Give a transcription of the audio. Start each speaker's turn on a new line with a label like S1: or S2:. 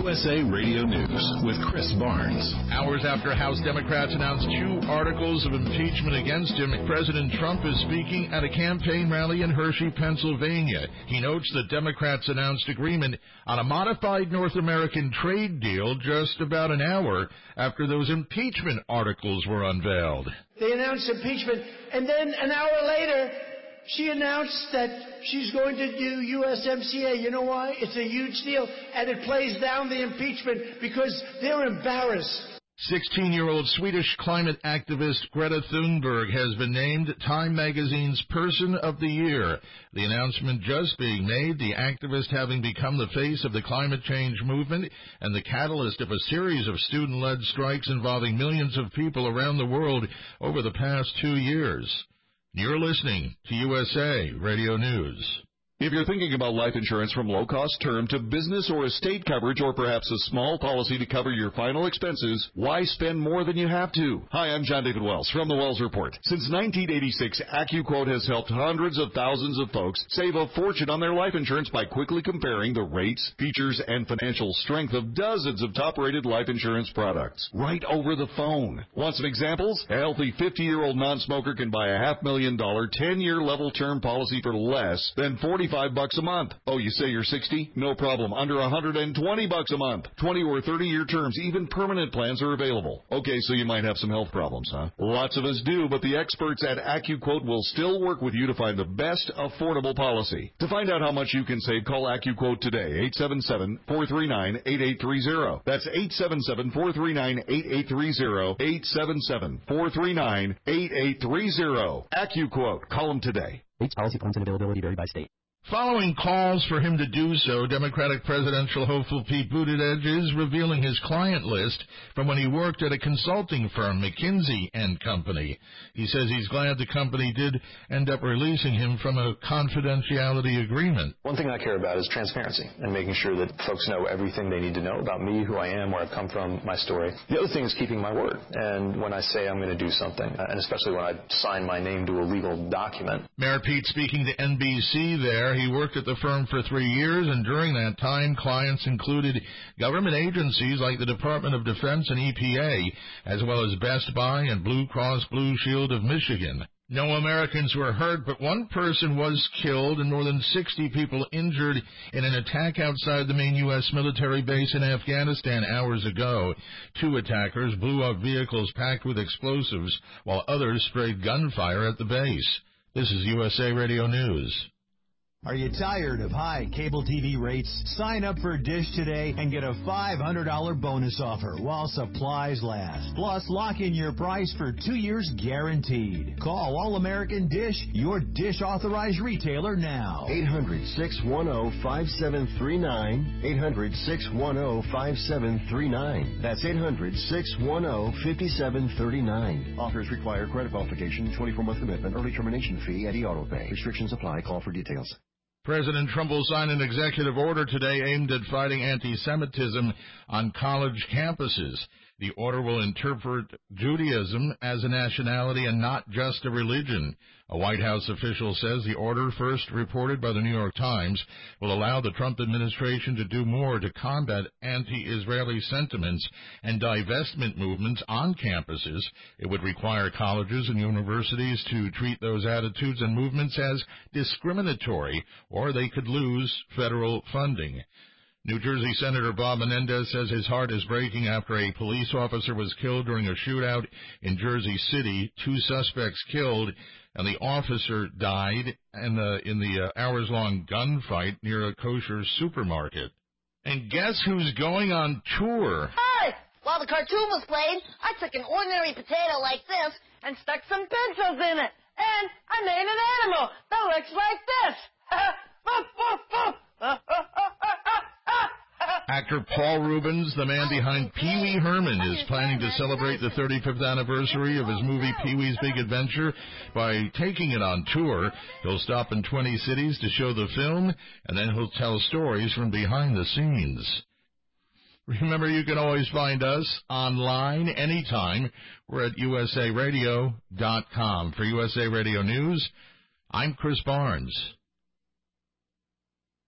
S1: USA Radio News with Chris Barnes.
S2: Hours after House Democrats announced 2 articles of impeachment against him, President Trump is speaking at a campaign rally in Hershey, Pennsylvania. He notes that Democrats announced agreement on a modified North American trade deal just about an hour after those impeachment articles were unveiled.
S3: They announced impeachment, and then an hour later, she announced that she's going to do USMCA. You know why? It's a huge deal, and it plays down the impeachment because they're embarrassed.
S2: 16-year-old Swedish climate activist Greta Thunberg has been named Time Magazine's Person of the Year. The announcement just being made, the activist having become the face of the climate change movement and the catalyst of a series of student-led strikes involving millions of people around the world over the past 2 years. You're listening to USA Radio News.
S4: If you're thinking about life insurance from low-cost term to business or estate coverage or perhaps a small policy to cover your final expenses, why spend more than you have to? Hi, I'm John David Wells from The Wells Report. Since 1986, AccuQuote has helped hundreds of thousands of folks save a fortune on their life insurance by quickly comparing the rates, features, and financial strength of dozens of top-rated life insurance products right over the phone. Want some examples? A healthy 50-year-old non-smoker can buy a $500,000 10-year level term policy for less than $45 a month. Oh, you say you're 60? No problem. Under $120 a month. 20 or 30-year terms, even permanent plans are available. Okay, so you might have some health problems, huh? Lots of us do, but the experts at AccuQuote will still work with you to find the best affordable policy. To find out how much you can save, call AccuQuote today, 877-439-8830. That's 877-439-8830, 877-439-8830. AccuQuote. Call them today.
S5: Rates, policy points, and availability vary by state.
S2: Following calls for him to do so, Democratic presidential hopeful Pete Buttigieg is revealing his client list from when he worked at a consulting firm, McKinsey & Company. He says he's glad the company did end up releasing him from a confidentiality agreement.
S6: One thing I care about is transparency and making sure that folks know everything they need to know about me, who I am, where I've come from, my story. The other thing is keeping my word. And when I say I'm going to do something, and especially when I sign my name to a legal document.
S2: Mayor Pete speaking to NBC there. He worked at the firm for 3 years, and during that time, clients included government agencies like the Department of Defense and EPA, as well as Best Buy and Blue Cross Blue Shield of Michigan. No Americans were hurt, but one person was killed and more than 60 people injured in an attack outside the main U.S. military base in Afghanistan hours ago. 2 attackers blew up vehicles packed with explosives, while others sprayed gunfire at the base. This is USA Radio News.
S7: Are you tired of high cable TV rates? Sign up for Dish today and get a $500 bonus offer while supplies last. Plus, lock in your price for 2 years guaranteed. Call All American Dish, your Dish authorized retailer now.
S8: 800-610-5739. 800-610-5739. That's 800-610-5739. Offers require credit qualification, 24-month commitment, early termination fee, and auto pay. Restrictions apply. Call for details.
S2: President Trump will sign an executive order today aimed at fighting anti-Semitism on college campuses. The order will interpret Judaism as a nationality and not just a religion. A White House official says the order, first reported by the New York Times, will allow the Trump administration to do more to combat anti-Israeli sentiments and divestment movements on campuses. It would require colleges and universities to treat those attitudes and movements as discriminatory, or they could lose federal funding. New Jersey Senator Bob Menendez says his heart is breaking after a police officer was killed during a shootout in Jersey City. 2 suspects killed, and the officer died in the hours-long gunfight near a kosher supermarket. And guess who's going on tour?
S9: Hi! While the cartoon was playing, I took an ordinary potato like this and stuck some pencils in it. And I made an animal that looks like this.
S2: Actor Paul Reubens, the man behind Pee-wee Herman, is planning to celebrate the 35th anniversary of his movie Pee-wee's Big Adventure by taking it on tour. He'll stop in 20 cities to show the film, and then he'll tell stories from behind the scenes. Remember, you can always find us online anytime. We're at usaradio.com. For USA Radio News, I'm Chris Barnes.